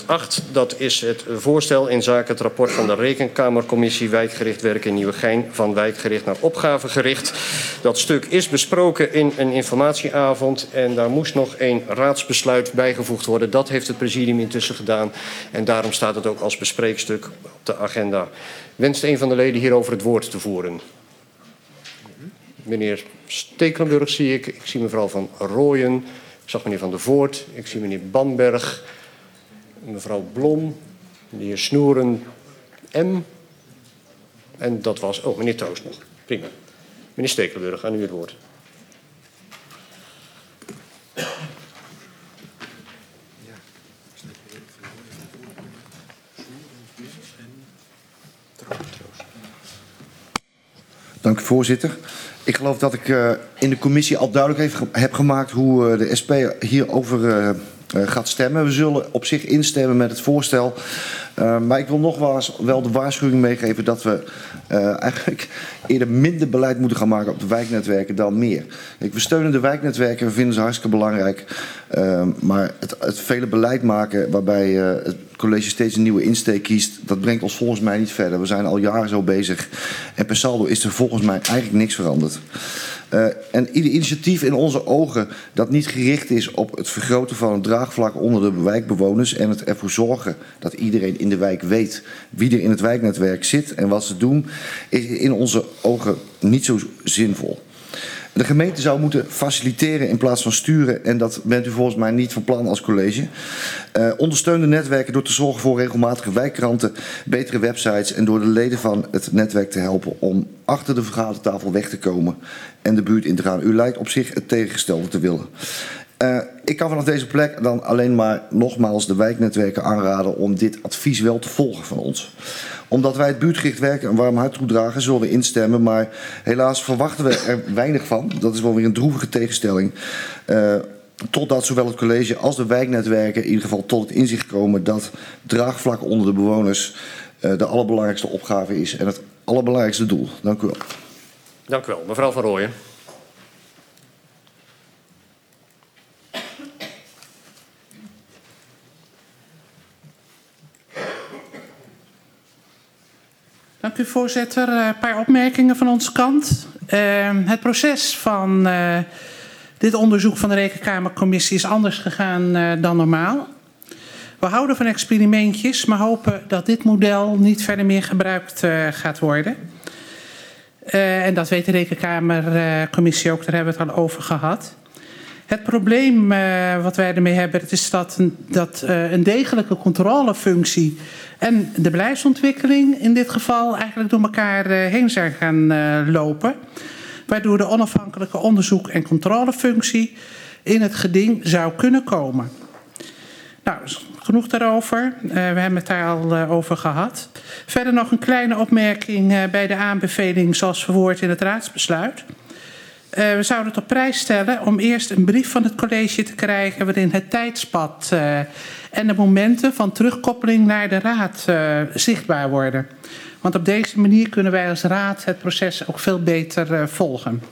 8. Dat is het voorstel in zaken het rapport van de Rekenkamercommissie Wijkgericht Werken in Nieuwegein van wijkgericht naar opgavegericht. Dat stuk is besproken in een informatieavond en daar moest nog een raadsbesluit bijgevoegd worden. Dat heeft het presidium intussen gedaan en daarom staat het ook als bespreekstuk op de agenda. Wenst een van de leden hierover het woord te voeren? Meneer Stekelenburg zie ik. Ik zie mevrouw Van Rooyen. Ik zag meneer Van der Voort. Ik zie meneer Bamberg. Mevrouw Blom. De heer Snoeren. M. En dat was... Oh, meneer Toos nog. Prima. Meneer Stekelenburg, aan u het woord. Dank u, voorzitter. Ik geloof dat ik in de commissie al duidelijk heb gemaakt hoe de SP hierover gaat stemmen. We zullen op zich instemmen met het voorstel. Maar ik wil nogmaals wel de waarschuwing meegeven dat we eigenlijk eerder minder beleid moeten gaan maken op de wijknetwerken dan meer. We steunen de wijknetwerken, we vinden ze hartstikke belangrijk. Maar het vele beleid maken waarbij het college steeds een nieuwe insteek kiest, dat brengt ons volgens mij niet verder. We zijn al jaren zo bezig en per saldo is er volgens mij eigenlijk niks veranderd. En ieder initiatief in onze ogen dat niet gericht is op het vergroten van het draagvlak onder de wijkbewoners en het ervoor zorgen dat iedereen in de wijk weet wie er in het wijknetwerk zit en wat ze doen, is in onze ogen niet zo zinvol. De gemeente zou moeten faciliteren in plaats van sturen en dat bent u volgens mij niet van plan als college. Ondersteun de netwerken door te zorgen voor regelmatige wijkkranten, betere websites en door de leden van het netwerk te helpen om achter de vergadertafel weg te komen en de buurt in te gaan. U lijkt op zich het tegengestelde te willen. Ik kan vanaf deze plek dan alleen maar nogmaals de wijknetwerken aanraden om dit advies wel te volgen van ons. Omdat wij het buurtgericht werken een warm hart toedragen, zullen we instemmen. Maar helaas verwachten we er weinig van. Dat is wel weer een droevige tegenstelling. Totdat zowel het college als de wijknetwerken in ieder geval tot het inzicht komen dat draagvlak onder de bewoners de allerbelangrijkste opgave is en het allerbelangrijkste doel. Dank u wel. Dank u wel. Mevrouw Van Rooyen. Dank u, voorzitter. Een paar opmerkingen van onze kant. Het proces van dit onderzoek van de Rekenkamercommissie is anders gegaan dan normaal. We houden van experimentjes, maar hopen dat dit model niet verder meer gebruikt gaat worden. En dat weet de Rekenkamercommissie ook, daar hebben we het al over gehad. Het probleem wat wij ermee hebben, is dat een degelijke controlefunctie en de beleidsontwikkeling in dit geval eigenlijk door elkaar heen zijn gaan lopen. Waardoor de onafhankelijke onderzoek- en controlefunctie in het geding zou kunnen komen. Nou, genoeg daarover. We hebben het daar al over gehad. Verder nog een kleine opmerking bij de aanbeveling zoals verwoord in het raadsbesluit. We zouden het op prijs stellen om eerst een brief van het college te krijgen waarin het tijdspad en de momenten van terugkoppeling naar de raad zichtbaar worden. Want op deze manier kunnen wij als raad het proces ook veel beter volgen.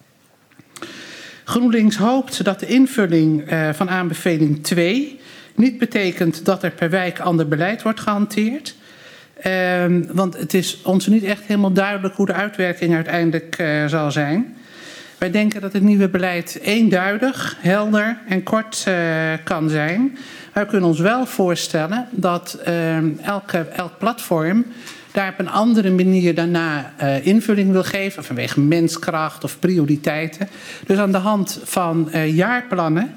GroenLinks hoopt dat de invulling van aanbeveling 2 niet betekent dat er per wijk ander beleid wordt gehanteerd. Want het is ons niet echt helemaal duidelijk hoe de uitwerking uiteindelijk zal zijn. Wij denken dat het nieuwe beleid eenduidig, helder en kort kan zijn. Wij kunnen ons wel voorstellen dat elk platform daar op een andere manier daarna invulling wil geven. Vanwege menskracht of prioriteiten. Dus aan de hand van jaarplannen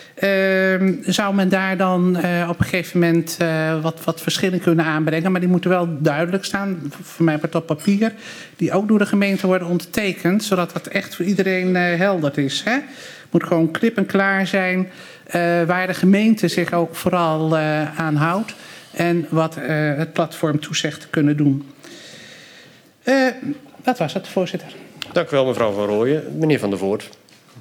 zou men daar dan op een gegeven moment wat verschillen kunnen aanbrengen. Maar die moeten wel duidelijk staan, voor mij wordt op papier, die ook door de gemeente worden ondertekend, zodat dat echt voor iedereen helder is. Hè? Het moet gewoon klip en klaar zijn waar de gemeente zich ook vooral aan houdt en wat het platform toezegt te kunnen doen. Dat was het, voorzitter. Dank u wel, mevrouw Van Rooyen. Meneer Van der Voort.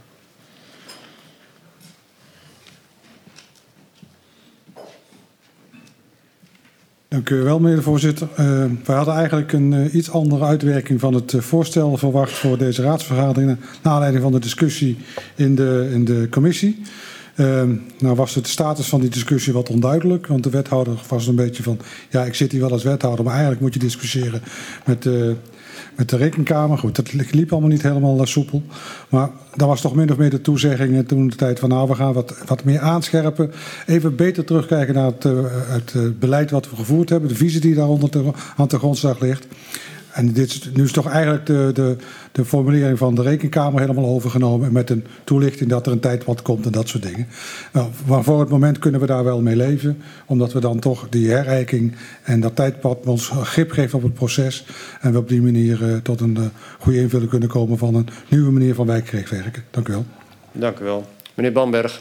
Dank u wel, meneer de voorzitter. We hadden eigenlijk een iets andere uitwerking van het voorstel verwacht voor deze raadsvergadering, naar aanleiding van de discussie in de commissie. Nou was de status van die discussie wat onduidelijk. Want de wethouder was een beetje van... ja, ik zit hier wel als wethouder, maar eigenlijk moet je discussiëren met de rekenkamer. Goed, dat liep allemaal niet helemaal soepel. Maar daar was toch min of meer de toezegging toen de tijd van... nou, we gaan wat meer aanscherpen. Even beter terugkijken naar het beleid wat we gevoerd hebben. De visie die daaronder aan de grondslag ligt. En nu is toch eigenlijk de formulering van de rekenkamer helemaal overgenomen. Met een toelichting dat er een tijdpad komt en dat soort dingen. Nou, maar voor het moment kunnen we daar wel mee leven. Omdat we dan toch die herijking en dat tijdpad ons grip geeft op het proces. En we op die manier tot een goede invulling kunnen komen van een nieuwe manier van wijkgericht werken. Dank u wel. Dank u wel. Meneer Bamberg.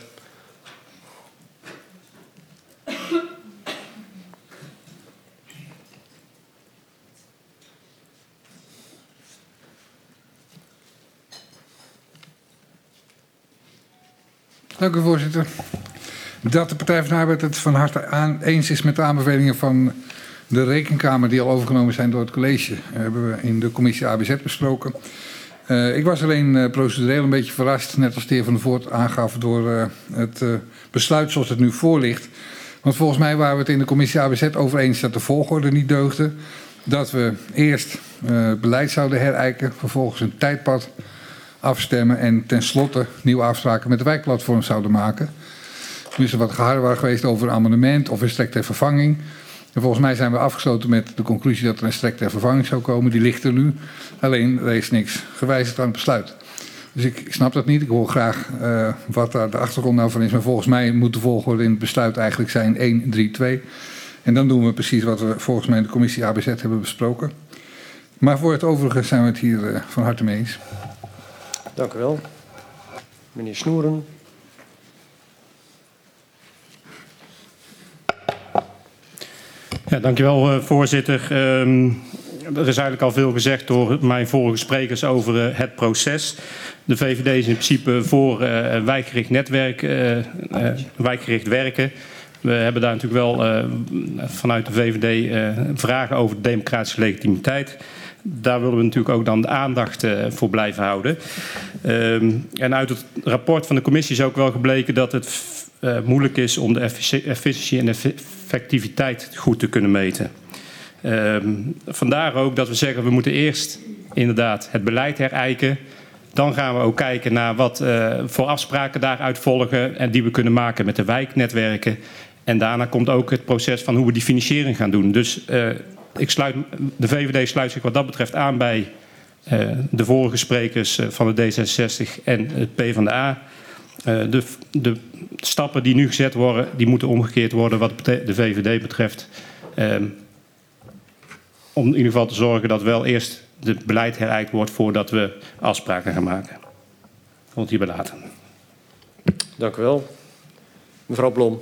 Dank u, voorzitter. Dat de Partij van de Arbeid het van harte eens is met de aanbevelingen van de Rekenkamer... die al overgenomen zijn door het college, hebben we in de commissie ABZ besproken. Ik was alleen procedureel een beetje verrast, net als de heer Van der Voort aangaf... door het besluit zoals het nu voor ligt. Want volgens mij waren we het in de commissie ABZ over eens dat de volgorde niet deugde. Dat we eerst beleid zouden herijken, vervolgens een tijdpad... afstemmen en tenslotte nieuwe afspraken met de wijkplatform zouden maken. Er is er wat geharrewar geweest over een amendement of een strek ter vervanging. En volgens mij zijn we afgesloten met de conclusie dat er een strek ter vervanging zou komen. Die ligt er nu. Alleen er is niks gewijzigd aan het besluit. Dus ik snap dat niet. Ik hoor graag wat daar de achtergrond nou van is. Maar volgens mij moet de volgorde in het besluit eigenlijk zijn 1, 3, 2. En dan doen we precies wat we volgens mij in de commissie ABZ hebben besproken. Maar voor het overige zijn we het hier van harte mee eens. Dank u wel. Meneer Snoeren. Ja, dank u wel, voorzitter. Er is eigenlijk al veel gezegd door mijn vorige sprekers over het proces. De VVD is in principe voor wijkgericht netwerk, wijkgericht werken. We hebben daar natuurlijk wel vanuit de VVD vragen over de democratische legitimiteit. Daar willen we natuurlijk ook dan de aandacht voor blijven houden. En uit het rapport van de commissie is ook wel gebleken dat het moeilijk is om de efficiëntie en effectiviteit goed te kunnen meten. Vandaar ook dat we zeggen we moeten eerst inderdaad het beleid herijken. Dan gaan we ook kijken naar wat voor afspraken daaruit volgen en die we kunnen maken met de wijknetwerken. En daarna komt ook het proces van hoe we die financiering gaan doen. Dus de VVD sluit zich wat dat betreft aan bij de vorige sprekers van de D66 en het PvdA. De stappen die nu gezet worden, die moeten omgekeerd worden wat de VVD betreft. Om in ieder geval te zorgen dat wel eerst het beleid herijkt wordt voordat we afspraken gaan maken. Ik wil het hierbij laten. Dank u wel. Mevrouw Blom.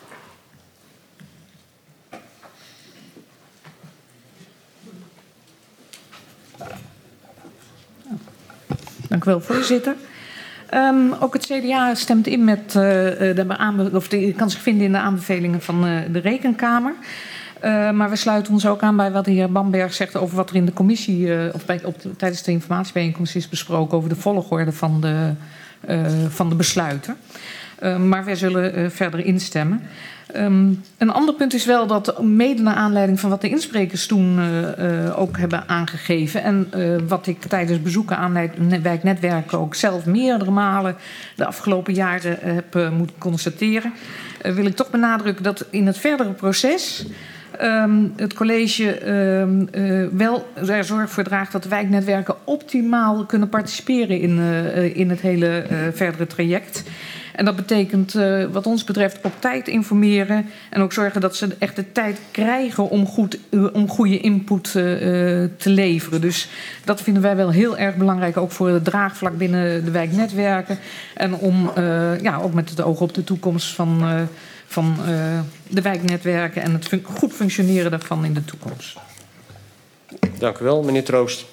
Dank u wel, voorzitter. Ook het CDA stemt in met kan zich vinden in de aanbevelingen van de Rekenkamer. Maar we sluiten ons ook aan bij wat de heer Bamberg zegt over wat er in de commissie tijdens de informatiebijeenkomst is besproken over de volgorde van de besluiten. Maar wij zullen verder instemmen. Een ander punt is wel dat mede naar aanleiding van wat de insprekers toen ook hebben aangegeven en wat ik tijdens bezoeken aan wijknetwerken ook zelf meerdere malen de afgelopen jaren heb moeten constateren, wil ik toch benadrukken dat in het verdere proces het college wel er zorg voor draagt dat de wijknetwerken optimaal kunnen participeren in het hele verdere traject. En dat betekent wat ons betreft op tijd informeren en ook zorgen dat ze echt de tijd krijgen om goede input te leveren. Dus dat vinden wij wel heel erg belangrijk, ook voor het draagvlak binnen de wijknetwerken. En om ook met het oog op de toekomst van de wijknetwerken en het goed functioneren daarvan in de toekomst. Dank u wel, meneer Troost.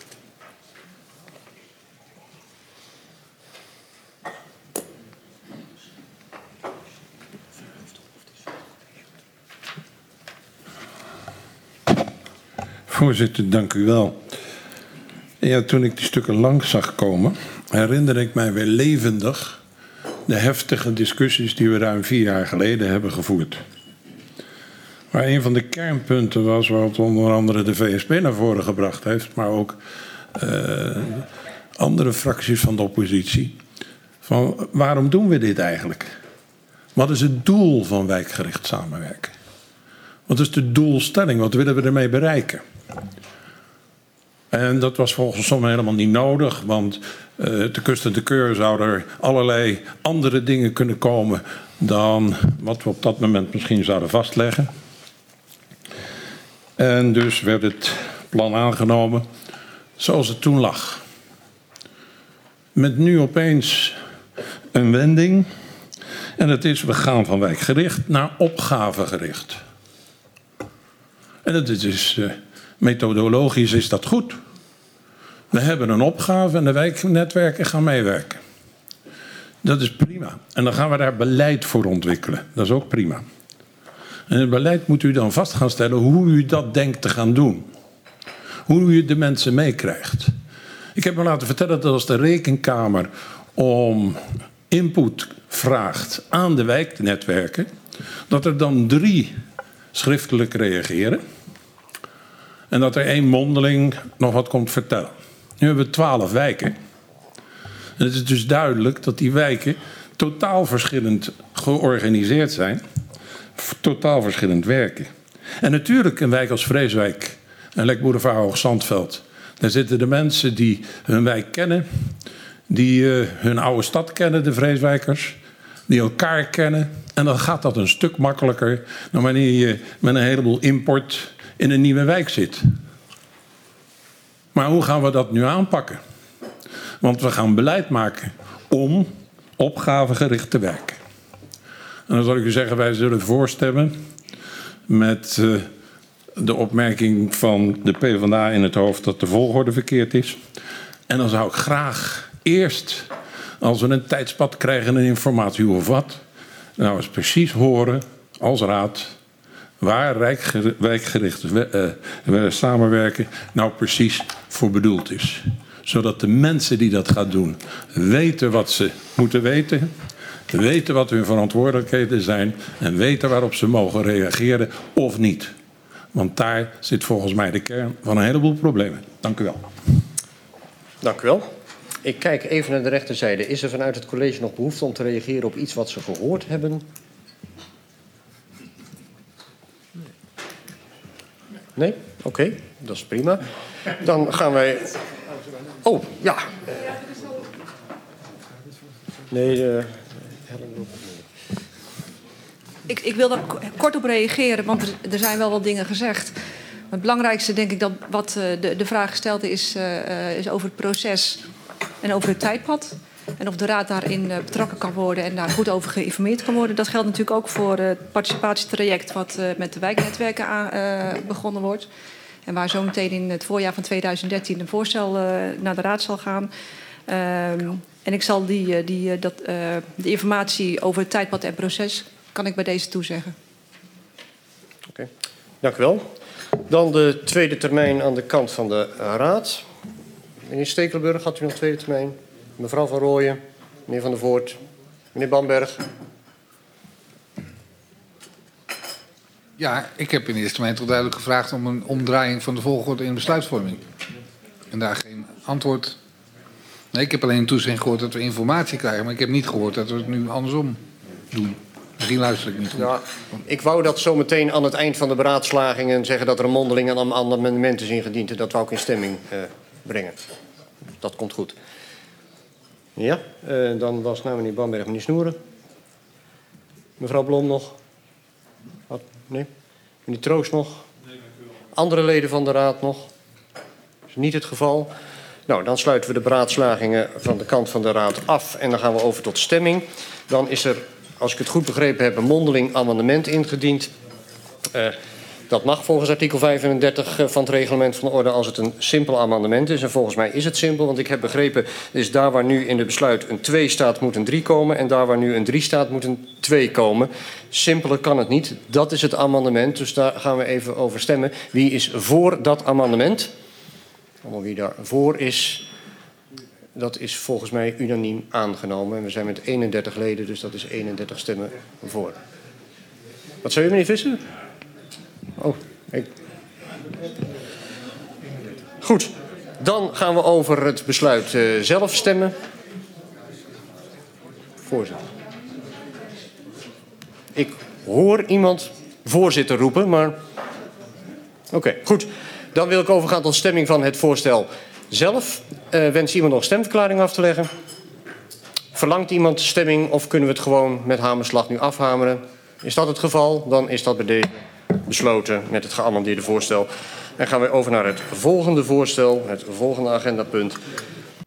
Voorzitter, dank u wel. Ja, toen ik die stukken langs zag komen, herinner ik mij weer levendig de heftige discussies die we ruim 4 jaar geleden hebben gevoerd. Maar een van de kernpunten was wat onder andere de VSP naar voren gebracht heeft, maar ook andere fracties van de oppositie. Van waarom doen we dit eigenlijk? Wat is het doel van wijkgericht samenwerken? Wat is de doelstelling? Wat willen we ermee bereiken? En dat was volgens sommigen helemaal niet nodig, want te kust en te keur zouden er allerlei andere dingen kunnen komen dan wat we op dat moment misschien zouden vastleggen. En dus werd het plan aangenomen zoals het toen lag. Met nu opeens een wending. En dat is, we gaan van wijkgericht naar opgavegericht. En dat is, methodologisch is dat goed. We hebben een opgave en de wijknetwerken gaan meewerken. Dat is prima. En dan gaan we daar beleid voor ontwikkelen. Dat is ook prima. En het beleid moet u dan vast gaan stellen hoe u dat denkt te gaan doen. Hoe u de mensen meekrijgt. Ik heb me laten vertellen dat als de Rekenkamer om input vraagt aan de wijknetwerken, dat er dan 3 schriftelijk reageren. En dat er 1 mondeling nog wat komt vertellen. Nu hebben we 12 wijken. En het is dus duidelijk dat die wijken totaal verschillend georganiseerd zijn. Totaal verschillend werken. En natuurlijk een wijk als Vreeswijk en Lekboulevard Hoogzandveld. Daar zitten de mensen die hun wijk kennen. Die hun oude stad kennen, de Vreeswijkers. Die elkaar kennen. En dan gaat dat een stuk makkelijker dan wanneer je met een heleboel import in een nieuwe wijk zit. Maar hoe gaan we dat nu aanpakken? Want we gaan beleid maken om opgavegericht te werken. En dan zal ik u zeggen, wij zullen voorstemmen met de opmerking van de PvdA in het hoofd dat de volgorde verkeerd is. En dan zou ik graag eerst, als we een tijdspad krijgen en informatie hoe of wat, nou eens precies horen als raad waar wijkgericht samenwerken nou precies voor bedoeld is. Zodat de mensen die dat gaan doen weten wat ze moeten weten, weten wat hun verantwoordelijkheden zijn en weten waarop ze mogen reageren of niet. Want daar zit volgens mij de kern van een heleboel problemen. Dank u wel. Dank u wel. Ik kijk even naar de rechterzijde. Is er vanuit het college nog behoefte om te reageren op iets wat ze gehoord hebben? Nee? Oké, dat is prima. Dan gaan wij... Oh, ja. Nee, Ik wil daar kort op reageren, want er zijn wel wat dingen gezegd. Het belangrijkste, denk ik, dat wat de vraag gesteld is over het proces en over het tijdpad. En of de raad daarin betrokken kan worden en daar goed over geïnformeerd kan worden. Dat geldt natuurlijk ook voor het participatietraject wat met de wijknetwerken begonnen wordt. En waar zo meteen in het voorjaar van 2013 een voorstel naar de raad zal gaan. En ik zal de informatie over het tijdpad en proces kan ik bij deze toezeggen. Oké, dank u wel. Dan de tweede termijn aan de kant van de raad. Meneer Stekelenburg, had u nog tweede termijn? Mevrouw Van Rooyen, meneer Van der Voort, meneer Bamberg. Ja, ik heb in eerste termijn toch duidelijk gevraagd om een omdraaiing van de volgorde in besluitvorming. En daar geen antwoord. Nee, ik heb alleen toezegging gehoord dat we informatie krijgen, maar ik heb niet gehoord dat we het nu andersom doen. Misschien luister ik niet goed. Ja, ik wou dat zo meteen aan het eind van de beraadslagingen zeggen dat er een mondeling een amendement is ingediend. Dat wou ik in stemming brengen. Dat komt goed. Ja, dan was nou meneer Bamberg, meneer Snoeren. Mevrouw Blom nog? Wat? Nee? Meneer Troost nog? Nee, dank u wel. Andere leden van de raad nog? Dat is niet het geval. Nou, dan sluiten we de beraadslagingen van de kant van de raad af. En dan gaan we over tot stemming. Dan is er, als ik het goed begrepen heb, een mondeling amendement ingediend. Dat mag volgens artikel 35 van het reglement van de orde als het een simpel amendement is. En volgens mij is het simpel, want ik heb begrepen, is daar waar nu in de besluit een 2 staat, moet een 3 komen. En daar waar nu een 3 staat, moet een 2 komen. Simpeler kan het niet. Dat is het amendement, dus daar gaan we even over stemmen. Wie is voor dat amendement? Allemaal wie daar voor is. Dat is volgens mij unaniem aangenomen. En we zijn met 31 leden, dus dat is 31 stemmen voor. Wat zei u, meneer Visser? Oh, Goed, dan gaan we over het besluit zelf stemmen. Voorzitter. Ik hoor iemand voorzitter roepen, maar... Oké, goed. Dan wil ik overgaan tot stemming van het voorstel zelf. Wens iemand nog stemverklaring af te leggen? Verlangt iemand stemming of kunnen we het gewoon met hamerslag nu afhameren? Is dat het geval? Dan is dat bij deze besloten met het geamendeerde voorstel. En gaan we over naar het volgende voorstel, het volgende agendapunt.